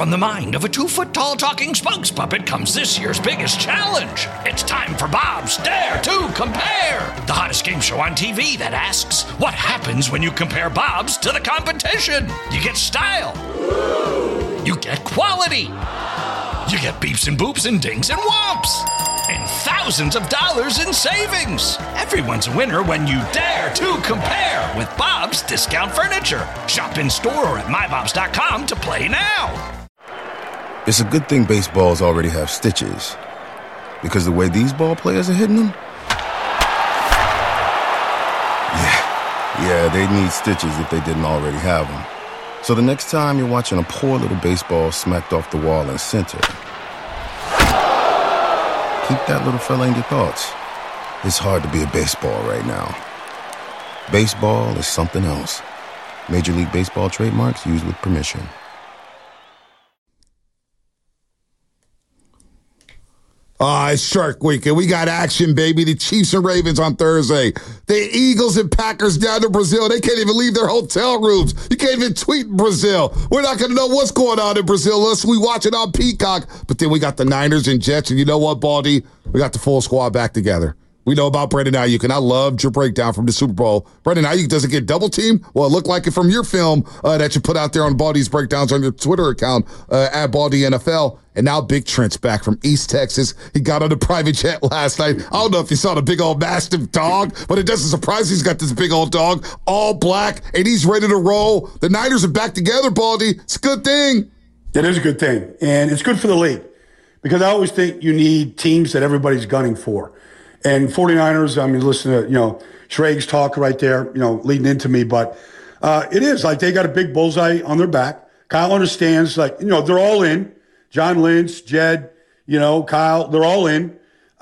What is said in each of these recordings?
From the mind of a 2-foot-tall talking spokes puppet comes this year's biggest challenge. It's time for Bob's Dare to Compare, the hottest game show on TV that asks, what happens when you compare Bobs to the competition? You get style. You get quality. You get beeps and boops and dings and whomps. And thousands of dollars in savings. Everyone's a winner when you dare to compare with Bob's Discount Furniture. Shop in store or at mybobs.com to play now. It's a good thing baseballs already have stitches, because the way these ball players are hitting them, yeah, they need stitches if they didn't already have them. So the next time you're watching a poor little baseball smacked off the wall in center, keep that little fella in your thoughts. It's hard to be a baseball right now. Baseball is something else. Major League Baseball trademarks used with permission. It's Shark Week, and we got action, baby. The Chiefs and Ravens on Thursday. The Eagles and Packers down to Brazil. They can't even leave their hotel rooms. You can't even tweet in Brazil. We're not going to know what's going on in Brazil unless we watch it on Peacock. But then we got the Niners and Jets, and you know what, Baldy? We got the full squad back together. We know about Brandon Ayuk, and I loved your breakdown from the Super Bowl. Brandon Ayuk doesn't get double teamed? Well, it looked like it from your film that you put out there on Baldy's breakdowns on your Twitter account at Baldy NFL. And now Big Trent's back from East Texas. He got on a private jet last night. I don't know if you saw the big old mastiff dog, but it doesn't surprise he's got this big old dog, all black, and he's ready to roll. The Niners are back together, Baldy. It's a good thing. It is a good thing, and it's good for the league because I always think you need teams that everybody's gunning for. And 49ers, I mean, listen to, Schraig's talk right there, leading into me. But it is like they got a big bullseye on their back. Kyle understands, they're all in. John Lynch, Jed, Kyle, they're all in.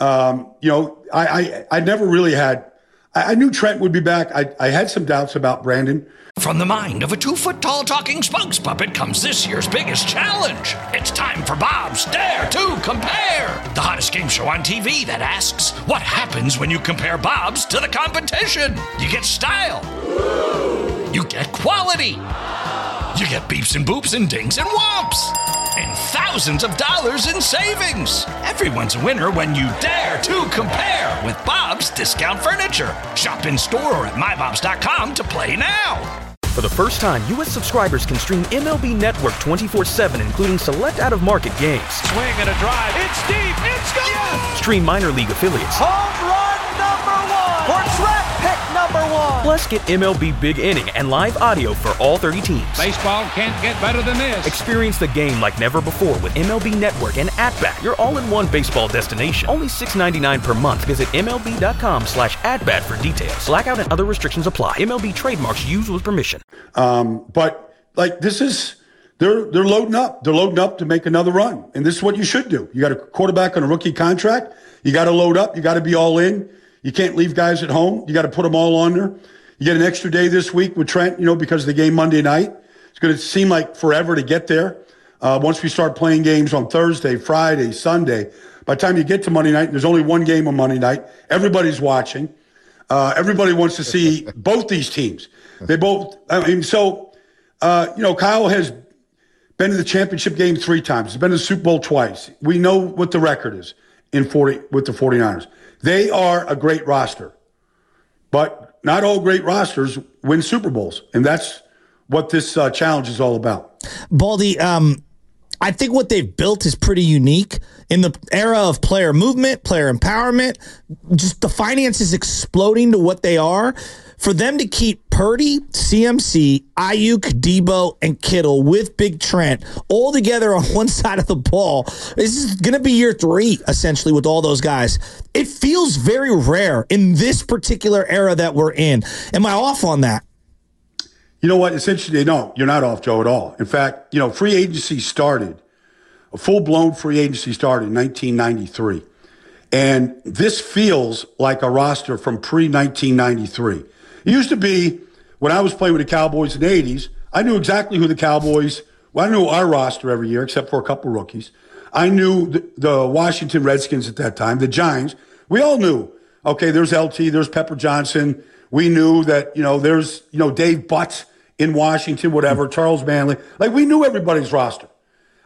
I never really had – I knew Trent would be back. I had some doubts about Brandon. From the mind of a 2-foot-tall talking spokes puppet comes this year's biggest challenge. It's time for Bob's Dare to Compare, the hottest game show on TV that asks, what happens when you compare Bobs to the competition? You get style. You get quality. You get beeps and boops and dings and whomps. And thousands of dollars in savings. Everyone's a winner when you dare to compare with Bob's Discount Furniture. Shop in store or at mybobs.com to play now. For the first time, U.S. subscribers can stream MLB Network 24/7, including select out-of-market games. Swing and a drive. It's deep. It's gone. Yes! Stream minor league affiliates. Home run number one. Portrait pick number one. Plus, get MLB Big Inning and live audio for all 30 teams. Baseball can't get better than this. Experience the game like never before with MLB Network and At-Bat, your all-in-one baseball destination. Only $6.99 per month. Visit MLB.com/atbat for details. Blackout and other restrictions apply. MLB trademarks used with permission. But this is, they're loading up. They're loading up to make another run. And this is what you should do. You got a quarterback on a rookie contract. You got to load up. You got to be all in. You can't leave guys at home. You got to put them all on there. You get an extra day this week with Trent, because of the game Monday night. It's going to seem like forever to get there. Once we start playing games on Thursday, Friday, Sunday, by the time you get to Monday night, there's only one game on Monday night. Everybody's watching. Everybody wants to see both these teams. They both, Kyle has been to the championship game 3 times. He's been to the Super Bowl twice. We know what the record is with the 49ers. They are a great roster, but not all great rosters win Super Bowls, and that's what this challenge is all about. Baldy, I think what they've built is pretty unique in the era of player movement, player empowerment. Just the finances exploding to what they are. For them to keep Purdy, CMC, Ayuk, Debo, and Kittle with Big Trent all together on one side of the ball, this is going to be year 3, essentially, with all those guys. It feels very rare in this particular era that we're in. Am I off on that? You know what? It's interesting. No, you're not off, Joe, at all. In fact, free agency started, a full-blown free agency started in 1993. And this feels like a roster from pre-1993. It used to be, when I was playing with the Cowboys in the 80s, I knew exactly who the Cowboys, I knew our roster every year, except for a couple rookies. I knew the Washington Redskins at that time, the Giants. We all knew, okay, there's LT, there's Pepper Johnson. We knew that, there's, Dave Butts in Washington, whatever, Charles Manley. We knew everybody's roster.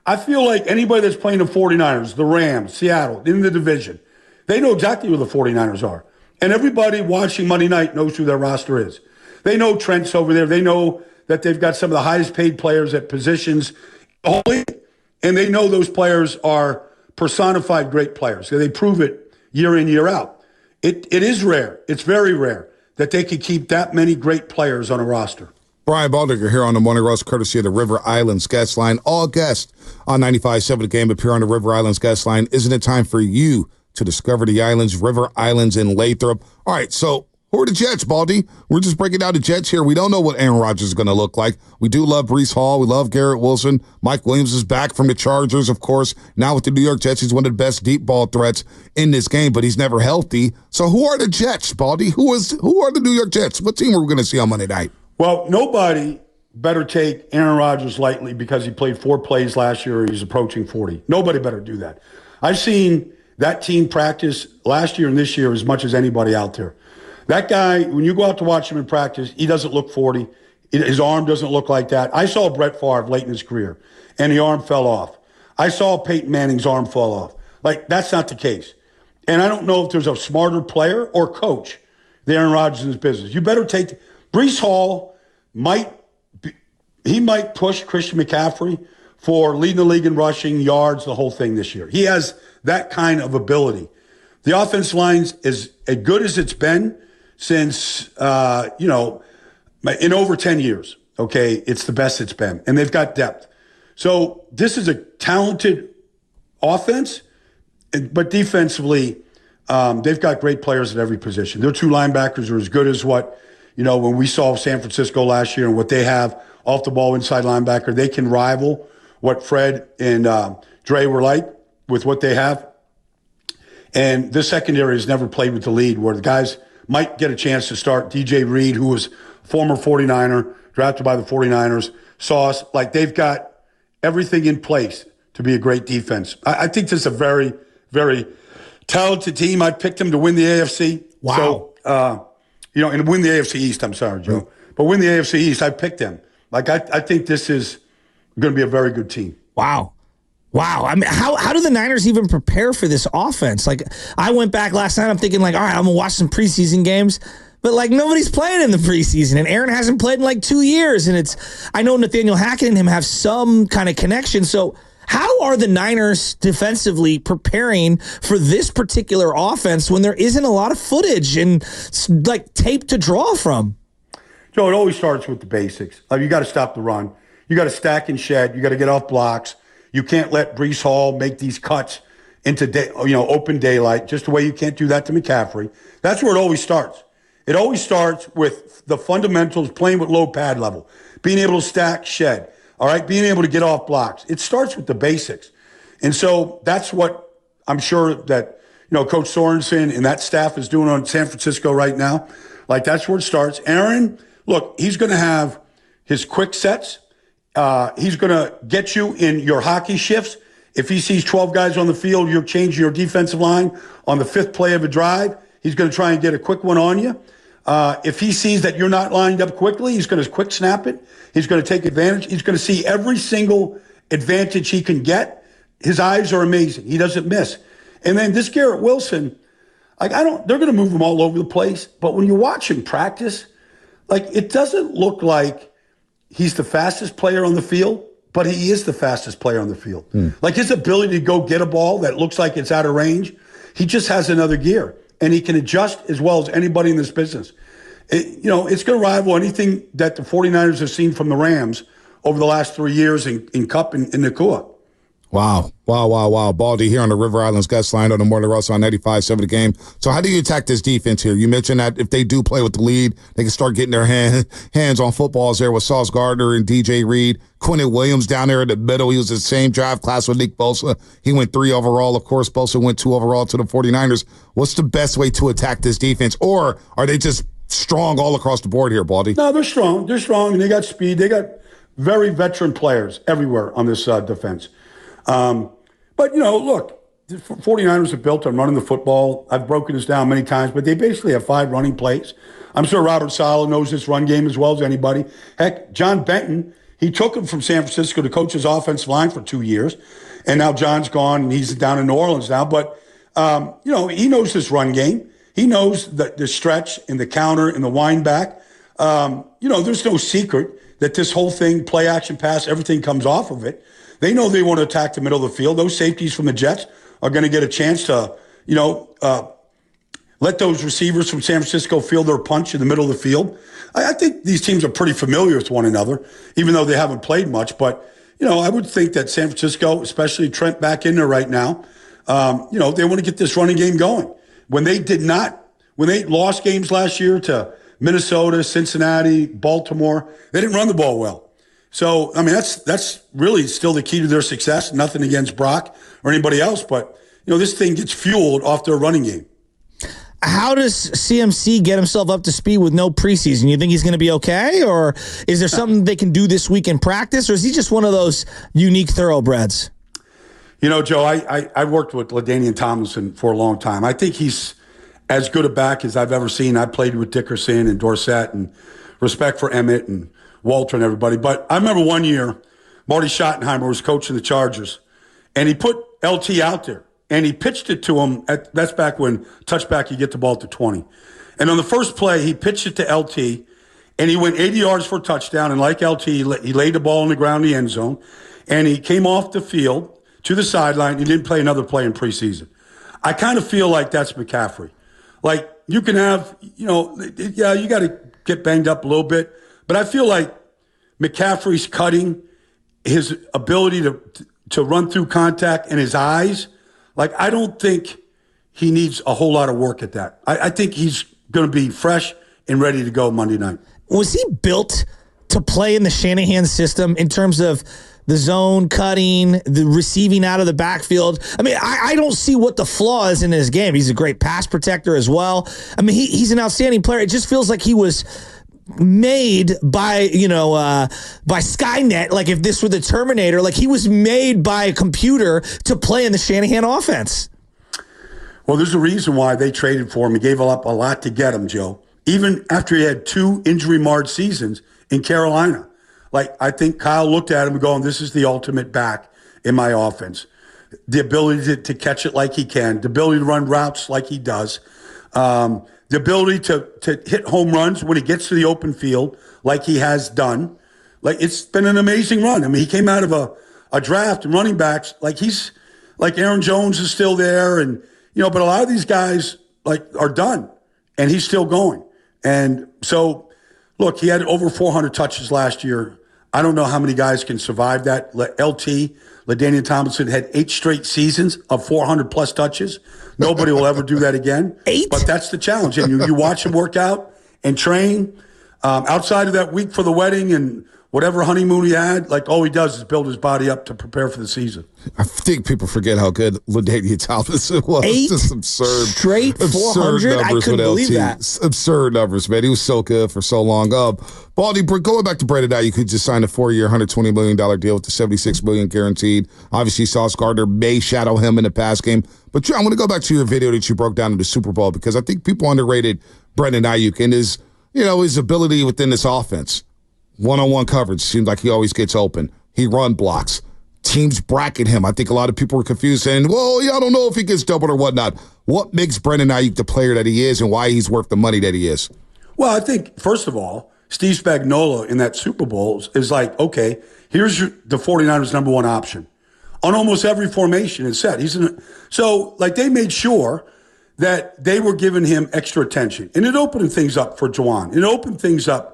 I feel like anybody that's playing the 49ers, the Rams, Seattle, in the division, they know exactly who the 49ers are. And everybody watching Monday night knows who their roster is. They know Trent's over there. They know that they've got some of the highest paid players at positions only, and they know those players are personified great players. So they prove it year in, year out. It is rare. It's very rare that they could keep that many great players on a roster. Brian Baldinger here on the Morning Rush, courtesy of the River Islands Guest Line. All guests on 95.7 The Game appear on the River Islands Guest Line. Isn't it time for you to discover the islands, River Islands in Lathrop? All right, so who are the Jets, Baldy? We're just breaking down the Jets here. We don't know what Aaron Rodgers is going to look like. We do love Breece Hall. We love Garrett Wilson. Mike Williams is back from the Chargers, of course. Now with the New York Jets, he's one of the best deep ball threats in this game, but he's never healthy. So who are the Jets, Baldy? Who are the New York Jets? What team are we going to see on Monday night? Well, nobody better take Aaron Rodgers lightly because he played 4 plays last year. He's approaching 40. Nobody better do that. I've seen that team practice last year and this year as much as anybody out there. That guy, when you go out to watch him in practice, he doesn't look 40. His arm doesn't look like that. I saw Brett Favre late in his career, and the arm fell off. I saw Peyton Manning's arm fall off. Like, that's not the case. And I don't know if there's a smarter player or coach than Aaron Rodgers in this business. You better take Breece Hall might push Christian McCaffrey for leading the league in rushing, yards, the whole thing this year. He has that kind of ability. The offense line is as good as it's been since, in over 10 years. Okay, it's the best it's been. And they've got depth. So this is a talented offense, but defensively, they've got great players at every position. Their 2 linebackers are as good as what, when we saw San Francisco last year and what they have off the ball inside linebacker. They can rival what Fred and Dre were like with what they have. And this secondary has never played with the lead where the guys might get a chance to start. DJ Reed, who was former 49er, drafted by the 49ers, Sauce. Like, they've got everything in place to be a great defense. I think this is a very, very talented team. I picked them to win the AFC. Wow. So, and win the AFC East. I'm sorry, Joe. But win the AFC East, I picked them. Like, I think this is going to be a very good team. Wow. I mean, how do the Niners even prepare for this offense? Like, I went back last night, I'm thinking, like, all right, I'm going to watch some preseason games. But, like, nobody's playing in the preseason, and Aaron hasn't played in, like, 2 years. And I know Nathaniel Hackett and him have some kind of connection. So how are the Niners defensively preparing for this particular offense when there isn't a lot of footage and, like, tape to draw from? Joe, it always starts with the basics. You got to stop the run. You got to stack and shed. You got to get off blocks. You can't let Breece Hall make these cuts into open daylight, just the way you can't do that to McCaffrey. That's where it always starts. It always starts with the fundamentals, playing with low pad level, being able to stack, shed, all right, being able to get off blocks. It starts with the basics. And so that's what I'm sure that, Coach Sorensen and that staff is doing on San Francisco right now. Like, that's where it starts. Aaron, look, he's going to have his quick sets. He's going to get you in your hockey shifts. If he sees 12 guys on the field, you're changing your defensive line on the 5th play of a drive. He's going to try and get a quick one on you. If he sees that you're not lined up quickly, he's going to quick snap it. He's going to take advantage. He's going to see every single advantage he can get. His eyes are amazing. He doesn't miss. And then this Garrett Wilson, they're going to move him all over the place. But when you watch him practice, it doesn't look like he's the fastest player on the field, but he is the fastest player on the field. Like, his ability to go get a ball that looks like it's out of range, he just has another gear. And he can adjust as well as anybody in this business. It's going to rival anything that the 49ers have seen from the Rams over the last 3 years in Cup and Nakua. Wow. Baldy here on the River Islands Guest Line on the Morning Rush on 95.7 The Game. So how do you attack this defense here? You mentioned that if they do play with the lead, they can start getting their hands on footballs there with Sauce Gardner and DJ Reed. Quinnen Williams down there in the middle. He was the same draft class with Nick Bosa. He went 3 overall. Of course, Bosa went 2 overall to the 49ers. What's the best way to attack this defense? Or are they just strong all across the board here, Baldy? No, they're strong. They're strong, and they got speed. They got very veteran players everywhere on this defense. But, look, the 49ers are built on running the football. I've broken this down many times, but they basically have 5 running plays. I'm sure Robert Saleh knows this run game as well as anybody. Heck, John Benton, He took him from San Francisco to coach his offensive line for 2 years. And now John's gone and he's down in New Orleans now. But, he knows this run game. He knows the stretch and the counter and the wind back. There's no secret that this whole thing, play action pass, everything comes off of it. They know they want to attack the middle of the field. Those safeties from the Jets are going to get a chance to, let those receivers from San Francisco feel their punch in the middle of the field. I think these teams are pretty familiar with one another, even though they haven't played much. But, I would think that San Francisco, especially Trent back in there right now, they want to get this running game going. When they lost games last year to Minnesota, Cincinnati, Baltimore, they didn't run the ball well. So, that's really still the key to their success. Nothing against Brock or anybody else, but, this thing gets fueled off their running game. How does CMC get himself up to speed with no preseason? You think he's going to be okay? Or is there something they can do this week in practice? Or is he just one of those unique thoroughbreds? Joe, I worked with LaDainian Tomlinson for a long time. I think he's as good a back as I've ever seen. I played with Dickerson and Dorsett, and respect for Emmett and Walter and everybody. But I remember one year, Marty Schottenheimer was coaching the Chargers, and he put LT out there, and he pitched it to him. That's back when touchback, you get the ball at the 20. And on the first play, he pitched it to LT, and he went 80 yards for a touchdown. And like LT, he laid the ball on the ground in the end zone, and he came off the field to the sideline. He didn't play another play in preseason. I kind of feel like that's McCaffrey. Like, you can have, you got to get banged up a little bit. But I feel like McCaffrey's cutting, his ability to run through contact, and his eyes, like, I don't think he needs a whole lot of work at that. I think he's going to be fresh and ready to go Monday night. Was he built to play in the Shanahan system in terms of the zone cutting, the receiving out of the backfield? I don't see what the flaw is in his game. He's a great pass protector as well. He's an outstanding player. It just feels like he was made by Skynet. Like, if this were the Terminator, like, he was made by a computer to play in the Shanahan offense. Well, there's a reason why they traded for him. He gave up a lot to get him, Joe. Even after he had 2 injury-marred seasons in Carolina. Like, I think Kyle looked at him and going, this is the ultimate back in my offense. The ability to catch it like he can, the ability to run routes like he does, the ability to hit home runs when he gets to the open field like he has done. Like, it's been an amazing run. He came out of a draft and running backs, like, he's like Aaron Jones is still there, and but a lot of these guys are done, and he's still going. And so, look, he had over 400 touches last year. I don't know how many guys can survive that. LT, LaDainian Tomlinson, had 8 straight seasons of 400-plus touches. Nobody will ever do that again. 8? But that's the challenge. And you watch him work out and train. Outside of that week for the wedding and whatever honeymoon he had, like, all he does is build his body up to prepare for the season. I think people forget how good LaDainian Tomlinson was. 8 just absurd. Straight 400? I couldn't believe that. Absurd numbers, man. He was so good for so long. Baldy, going back to Brandon Ayuk, who just signed a 4-year, $120 million deal with the $76 million guaranteed. Obviously, Sauce Gardner may shadow him in the pass game. But I want to go back to your video that you broke down in the Super Bowl, because I think people underrated Brandon Ayuk and his ability within this offense. One-on-one coverage seems like he always gets open. He run blocks. Teams bracket him. I think a lot of people were confused saying, well, I don't know if he gets doubled or whatnot. What makes Brandon Ayuk the player that he is and why he's worth the money that he is? Well, I think, first of all, Steve Spagnuolo in that Super Bowl is like, okay, here's the 49ers' number one option. On almost every formation it's set. So they made sure that they were giving him extra attention. And it opened things up for Juwan. It opened things up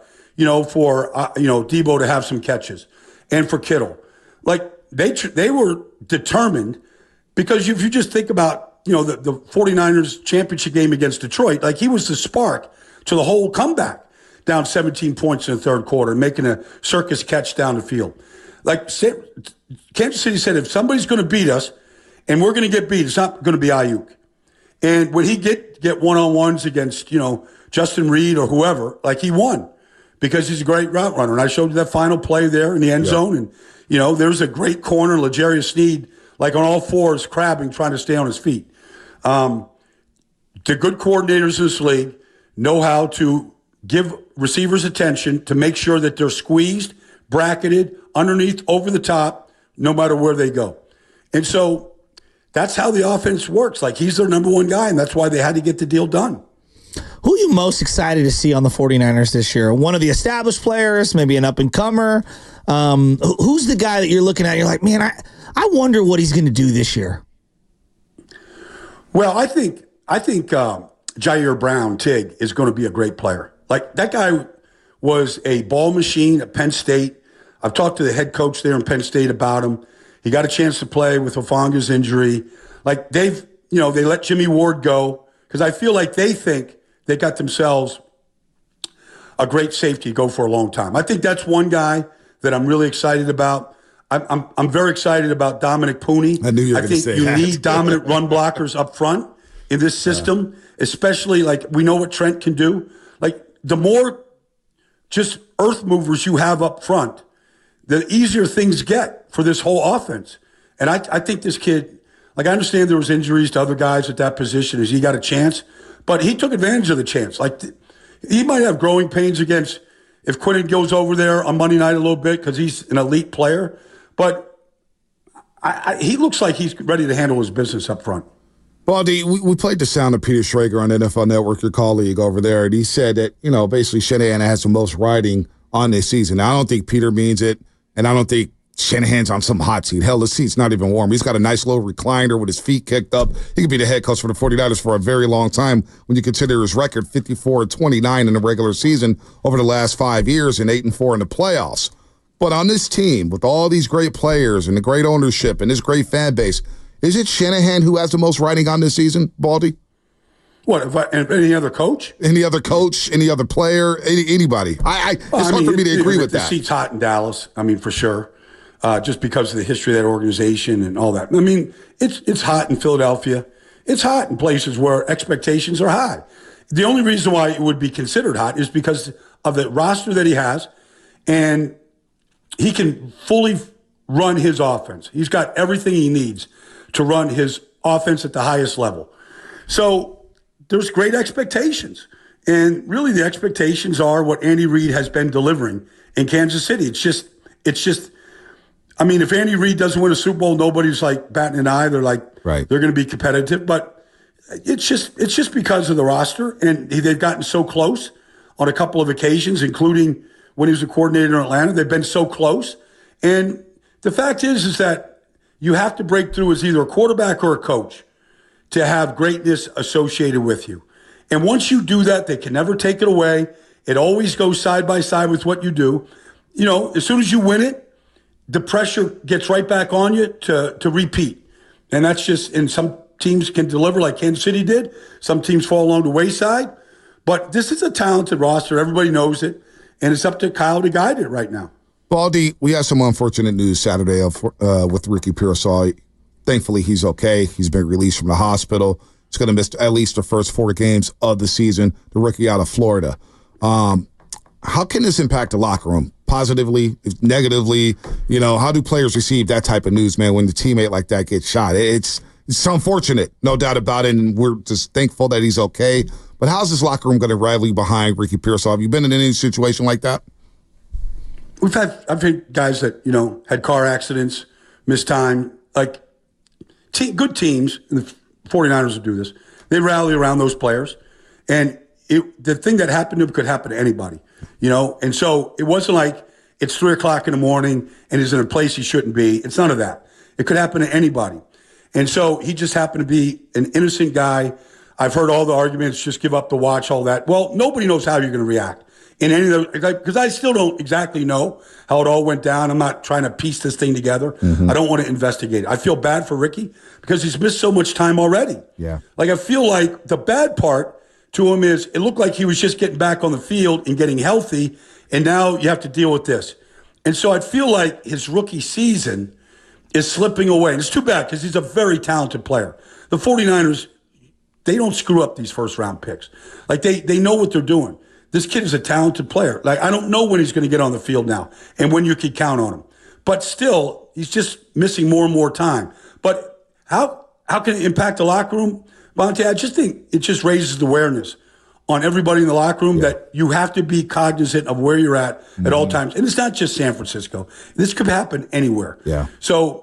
for Debo to have some catches, and for Kittle. Like, they were determined, because if you just think about, the 49ers championship game against Detroit, like, he was the spark to the whole comeback, down 17 points in the third quarter, making a circus catch down the field. Like, Kansas City said, if somebody's going to beat us and we're going to get beat, it's not going to be Ayuk. And when he get one-on-ones against, Justin Reed or whoever, like, he won. Because he's a great route runner. And I showed you that final play there in the end zone. And, there's a great corner, L'Jarius Sneed, like, on all fours, crabbing, trying to stay on his feet. The good coordinators in this league know how to give receivers attention to make sure that they're squeezed, bracketed, underneath, over the top, no matter where they go. And so that's how the offense works. Like, he's their number one guy, and that's why they had to get the deal done. Who are you most excited to see on the 49ers this year? One of the established players, maybe an up-and-comer? Who's the guy that you're looking at? You're like, man, I wonder what he's going to do this year. Well, I think Jair Brown, Tig, is going to be a great player. Like, that guy was a ball machine at Penn State. I've talked to the head coach there in Penn State about him. He got a chance to play with Hufanga's injury. Like, they let Jimmy Ward go because I feel like they think they got themselves a great safety to go for a long time. I think that's one guy that I'm really excited about. I'm very excited about Dominic Pooney. I knew you were going to say that. I think you need dominant run blockers up front in this system, especially, like, we know what Trent can do. Like, the more just earth movers you have up front, the easier things get for this whole offense. And I think this kid, like, I understand there was injuries to other guys at that position as he got a chance, but he took advantage of the chance. Like, he might have growing pains against if Quinnen goes over there on Monday night a little bit because he's an elite player, but he looks like he's ready to handle his business up front. Baldy, we played the sound of Peter Schrager on NFL Network, your colleague over there, and he said that, basically Shanahan has the most riding on this season. Now, I don't think Peter means it, and I don't think Shanahan's on some hot seat. Hell, the seat's not even warm. He's got a nice little recliner with his feet kicked up. He could be the head coach for the 49ers for a very long time when you consider his record 54-29 in the regular season over the last 5 years and 8-4 in the playoffs. But on this team, with all these great players and the great ownership and this great fan base, is it Shanahan who has the most riding on this season, Baldy? What, any other coach? Any other coach, any other player, anybody? It's hard for me to agree with that. The seat's hot in Dallas, for sure, just because of the history of that organization and all that. It's hot in Philadelphia. It's hot in places where expectations are high. The only reason why it would be considered hot is because of the roster that he has, and he can fully run his offense. He's got everything he needs to run his offense at the highest level. So there's great expectations. And really the expectations are what Andy Reid has been delivering in Kansas City. It's just, if Andy Reid doesn't win a Super Bowl, nobody's like batting an eye. They're like, right, they're going to be competitive. But it's just because of the roster. And they've gotten so close on a couple of occasions, including when he was a coordinator in Atlanta. They've been so close. And the fact is that you have to break through as either a quarterback or a coach to have greatness associated with you. And once you do that, they can never take it away. It always goes side by side with what you do. As soon as you win it, the pressure gets right back on you to repeat. And that's just, and some teams can deliver like Kansas City did. Some teams fall along the wayside. But this is a talented roster. Everybody knows it. And it's up to Kyle to guide it right now. Baldy, we had some unfortunate news Saturday with Ricky Pearsall. Thankfully, he's okay. He's been released from the hospital. He's going to miss at least the first 4 games of the season. The rookie out of Florida. How can this impact the locker room? Positively, negatively? How do players receive that type of news, man, when the teammate like that gets shot? It's unfortunate, no doubt about it, and we're just thankful that he's okay. But how's this locker room going to rally behind Ricky Pearsall? Have you been in any situation like that? I've had guys that, had car accidents, missed time, like good teams, and the 49ers will do this. They rally around those players. And the thing that happened to him could happen to anybody, And so it wasn't like it's 3 o'clock in the morning and he's in a place he shouldn't be. It's none of that. It could happen to anybody. And so he just happened to be an innocent guy. I've heard all the arguments, just give up the watch, all that. Well, nobody knows how you're going to react. In any of those, because I still don't exactly know how it all went down. I'm not trying to piece this thing together. I don't want to investigate it. I feel bad for Ricky because he's missed so much time already. Yeah. Like, I feel like the bad part to him is it looked like he was just getting back on the field and getting healthy, and now you have to deal with this. And so I feel like his rookie season is slipping away. And it's too bad because he's a very talented player. The 49ers, they don't screw up these first-round picks. Like, they know what they're doing. This kid is a talented player. Like, I don't know when he's going to get on the field now and when you can count on him. But still, he's just missing more and more time. But how can it impact the locker room, Bonte? I just think it just raises the awareness on everybody in the locker room that you have to be cognizant of where you're at all times. And it's not just San Francisco. This could happen anywhere. Yeah. So,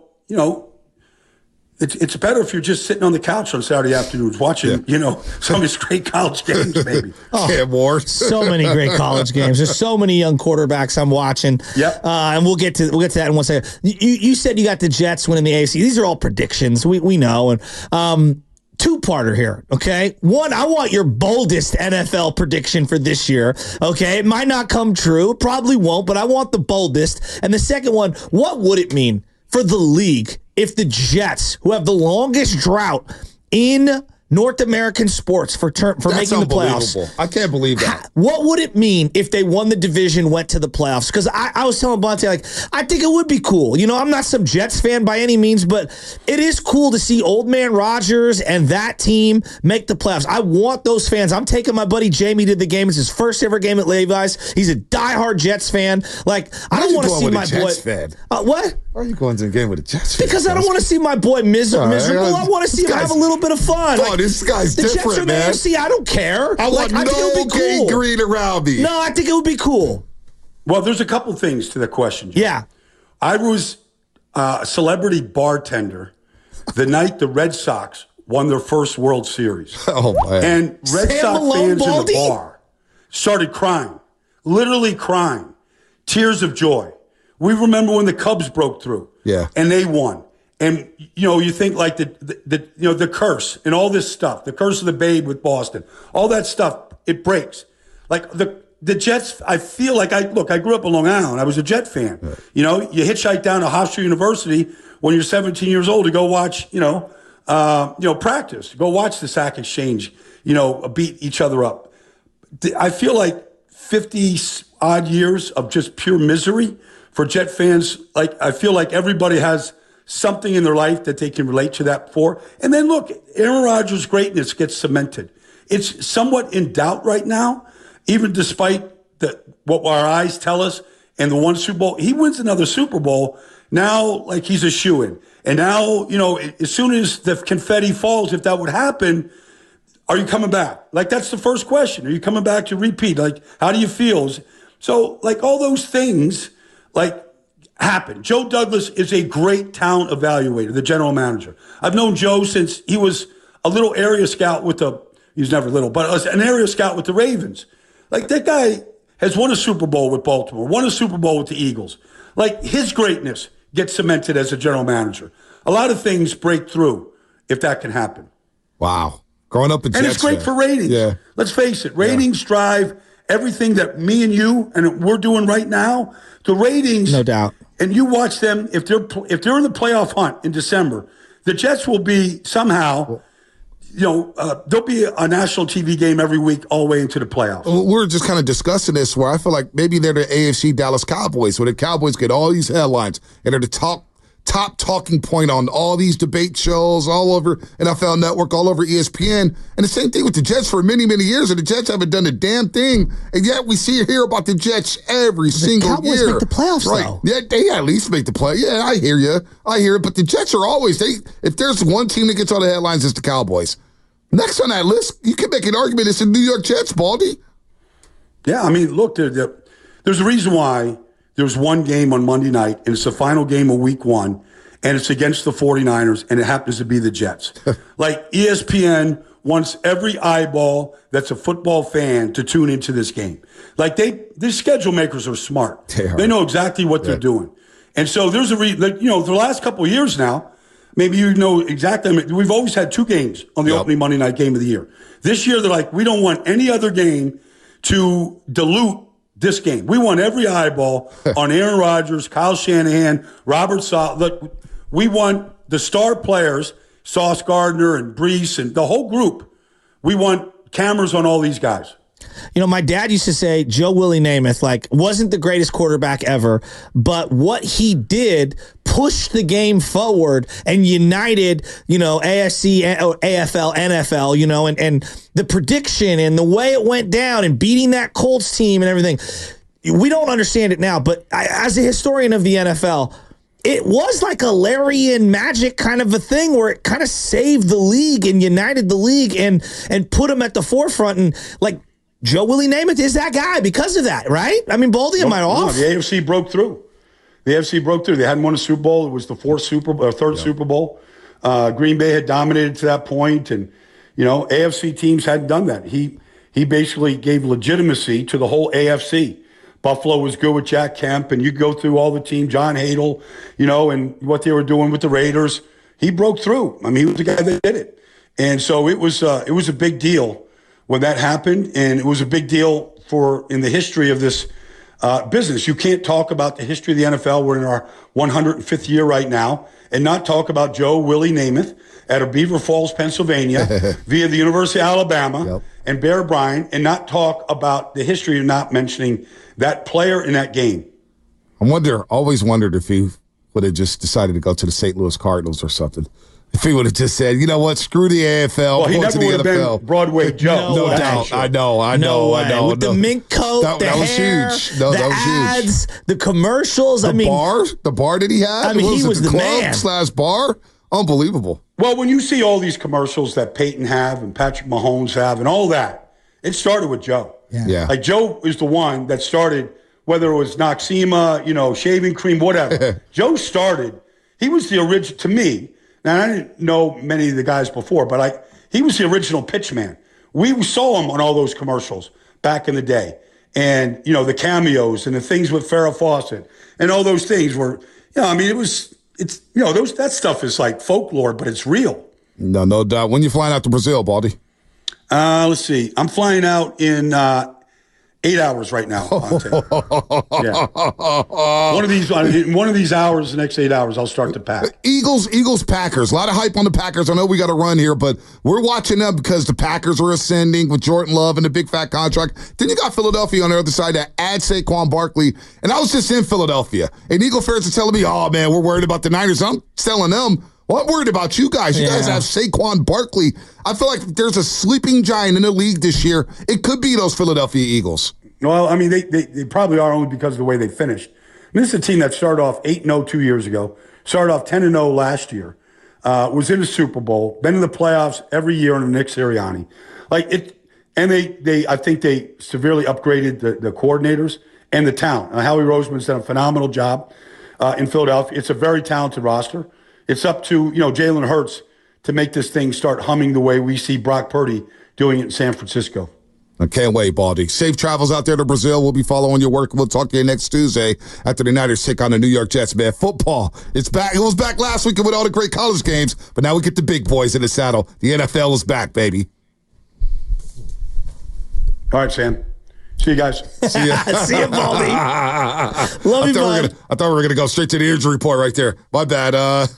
it's better if you're just sitting on the couch on Saturday afternoons watching, some of these great college games, maybe. So many great college games. There's so many young quarterbacks I'm watching. Yep. And we'll get to that in 1 second. You said you got the Jets winning the AFC. These are all predictions. We know. And two-parter here, okay? One, I want your boldest NFL prediction for this year, okay? It might not come true. It probably won't, but I want the boldest. And the second one, what would it mean for the league if the Jets, who have the longest drought in North American sports for making the playoffs. I can't believe that. What would it mean if they won the division, went to the playoffs? Because I was telling Bonte, I think it would be cool. I'm not some Jets fan by any means, but it is cool to see Old Man Rodgers and that team make the playoffs. I want those fans. I'm taking my buddy Jamie to the game. It's his first ever game at Levi's. He's a diehard Jets fan. I don't want to see my boy. Fan? What? Why are you going to the game with a Jets fan? Because I don't want to see my boy miserable. I want to see him have a little bit of fun. This guy's the different, Jets are man. the AFC. I don't care. I want no gangrene around me. No, I think it would be cool. Well, there's a couple things to the question, Jim. Yeah. I was a celebrity bartender the night the Red Sox won their first World Series. Oh, man. And Red Sam Sox Malone fans Baldy? in the bar started crying, literally crying, tears of joy. We remember when the Cubs broke through. Yeah. And they won. And, you think like the curse and all this stuff, the curse of the Babe with Boston, all that stuff, it breaks. Like the Jets, I feel like I grew up in Long Island. I was a Jet fan. Right. You hitchhike down to Hofstra University when you're 17 years old to go watch, practice, go watch the Sac Exchange, beat each other up. I feel like 50 odd years of just pure misery for Jet fans. Like, I feel like everybody has something in their life that they can relate to that for. And then look, Aaron Rodgers' greatness gets cemented. It's somewhat in doubt right now, even despite what our eyes tell us and the one Super Bowl. He wins another Super Bowl. Now, like, he's a shoo-in. And now, as soon as the confetti falls, if that would happen, are you coming back? Like, that's the first question. Are you coming back to repeat? Like, how do you feel? So, like, all those things, happen. Joe Douglas is a great talent evaluator, the general manager. I've known Joe since he was a little area scout he was never little, but an area scout with the Ravens. Like, that guy has won a Super Bowl with Baltimore, won a Super Bowl with the Eagles. Like, his greatness gets cemented as a general manager. A lot of things break through if that can happen. Wow. Growing up a Jets and it's great for ratings. Yeah. Let's face it. Ratings drive everything that me and you and we're doing right now. The ratings. No doubt. And you watch them, if they're in the playoff hunt in December, the Jets will be somehow, there'll be a national TV game every week all the way into the playoffs. We're just kind of discussing this where I feel like maybe they're the AFC Dallas Cowboys, where the Cowboys get all these headlines and they're the top talking point on all these debate shows all over NFL Network, all over ESPN. And the same thing with the Jets for many, many years. And the Jets haven't done a damn thing. And yet we hear about the Jets every single year. The Cowboys make the playoffs, though. Yeah, they at least make the play. Yeah, I hear you. I hear it. But the Jets are always, if there's one team that gets all the headlines, it's the Cowboys. Next on that list, you can make an argument it's the New York Jets, Baldy. Yeah, I mean, look, there's a reason why there's one game on Monday night, and it's the final game of week one, and it's against the 49ers, and it happens to be the Jets. Like, ESPN wants every eyeball that's a football fan to tune into this game. Like, these schedule makers are smart. They know exactly what they're doing. And so there's a reason, the last couple of years now, maybe you know exactly. I mean, we've always had two games on the opening Monday night game of the year. This year, they're like, we don't want any other game to dilute this game. We want every eyeball on Aaron Rodgers, Kyle Shanahan, Robert Saleh. Look, we want the star players, Sauce Gardner and Brees and the whole group. We want cameras on all these guys. My dad used to say Joe Willie Namath, wasn't the greatest quarterback ever, but what he did pushed the game forward and united, AFC, AFL, NFL, and the prediction and the way it went down and beating that Colts team and everything. We don't understand it now, but as a historian of the NFL, it was like a Larry and Magic kind of a thing where it kind of saved the league and united the league and put them at the forefront. And Joe Willie Namath is that guy because of that, right? I mean, Baldy, am I off? The AFC broke through. They hadn't won a Super Bowl. It was the third Super Bowl. Green Bay had dominated to that point, and AFC teams hadn't done that. He basically gave legitimacy to the whole AFC. Buffalo was good with Jack Kemp, and you go through all the team, John Hadle, and what they were doing with the Raiders. He broke through. I mean, he was the guy that did it, and so it was a big deal when that happened, and it was a big deal in the history of this business. You can't talk about the history of the NFL. We're in our 105th year right now, and not talk about Joe Willie Namath out of Beaver Falls, Pennsylvania, via the University of Alabama, and Bear Bryant, and not talk about the history of not mentioning that player in that game. Always wondered if he would have just decided to go to the St. Louis Cardinals or something. If he would have just said, you know what, screw the AFL, well, he never to the would have NFL. been Broadway Joe. No doubt. Sure. I know. With the mink coat, that was hair, huge. No, the that was ads, huge. the commercials. The bar that he had? I mean, he was the man. Club/bar? Unbelievable. Well, when you see all these commercials that Peyton have and Patrick Mahomes have and all that, it started with Joe. Yeah. Like Joe is the one that started, whether it was Noxema, shaving cream, whatever. Joe started. He was the original, to me. Now, I didn't know many of the guys before, but he was the original pitch man. We saw him on all those commercials back in the day. And, the cameos and the things with Farrah Fawcett and all those things were, that stuff is like folklore, but it's real. No doubt. When you flying out to Brazil, Baldy? Let's see. I'm flying out in 8 hours right now. Yeah. One of these hours, the next 8 hours, I'll start to pack. Eagles, Packers. A lot of hype on the Packers. I know we got to run here, but we're watching them because the Packers are ascending with Jordan Love and the big fat contract. Then you got Philadelphia on the other side that add Saquon Barkley. And I was just in Philadelphia. And Eagle fans are telling me, oh, man, we're worried about the Niners. I'm telling them, well, I'm worried about you guys. You guys have Saquon Barkley. I feel like there's a sleeping giant in the league this year. It could be those Philadelphia Eagles. Well, I mean, they probably are only because of the way they finished. And this is a team that started off 8-0 2 years ago, started off 10-0 last year, was in the Super Bowl, been in the playoffs every year under Nick Sirianni. I think they severely upgraded the coordinators and the talent. Howie Roseman's done a phenomenal job in Philadelphia. It's a very talented roster. It's up to, Jalen Hurts to make this thing start humming the way we see Brock Purdy doing it in San Francisco. I can't wait, Baldy. Safe travels out there to Brazil. We'll be following your work. We'll talk to you next Tuesday after the Niners take on the New York Jets, man. Football, it's back. It was back last week with all the great college games, but now we get the big boys in the saddle. The NFL is back, baby. All right, Sam. See you guys. See ya. See you, Baldy. Love you, bud. I thought we were going to go straight to the injury report right there. My bad.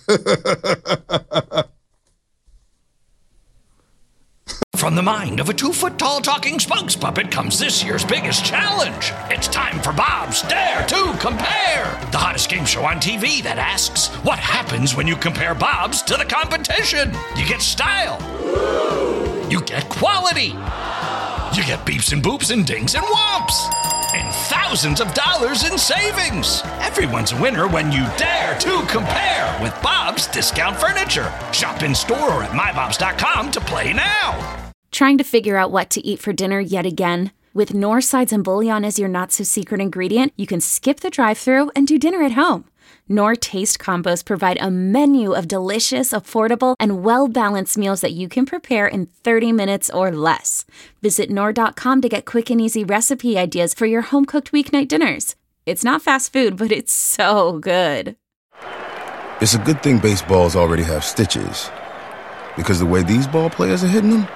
From the mind of a 2-foot-tall talking spokes puppet comes this year's biggest challenge. It's time for Bob's Dare to Compare, the hottest game show on TV that asks, what happens when you compare Bob's to the competition? You get style. You get quality. You get beeps and boops and dings and whomps. And thousands of dollars in savings. Everyone's a winner when you dare to compare with Bob's Discount Furniture. Shop in store or at mybobs.com to play now. Trying to figure out what to eat for dinner yet again? With Knorr sides and bouillon as your not-so-secret ingredient, you can skip the drive-thru and do dinner at home. Knorr Taste Combos provide a menu of delicious, affordable, and well-balanced meals that you can prepare in 30 minutes or less. Visit Knorr.com to get quick and easy recipe ideas for your home-cooked weeknight dinners. It's not fast food, but it's so good. It's a good thing baseballs already have stitches, because the way these ball players are hitting them,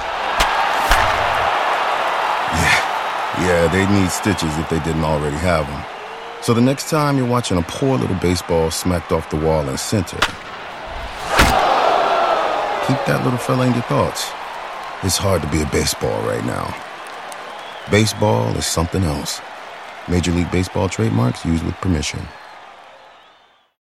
yeah, they need stitches if they didn't already have them. So the next time you're watching a poor little baseball smacked off the wall in center, keep that little fella in your thoughts. It's hard to be a baseball right now. Baseball is something else. Major League Baseball trademarks used with permission.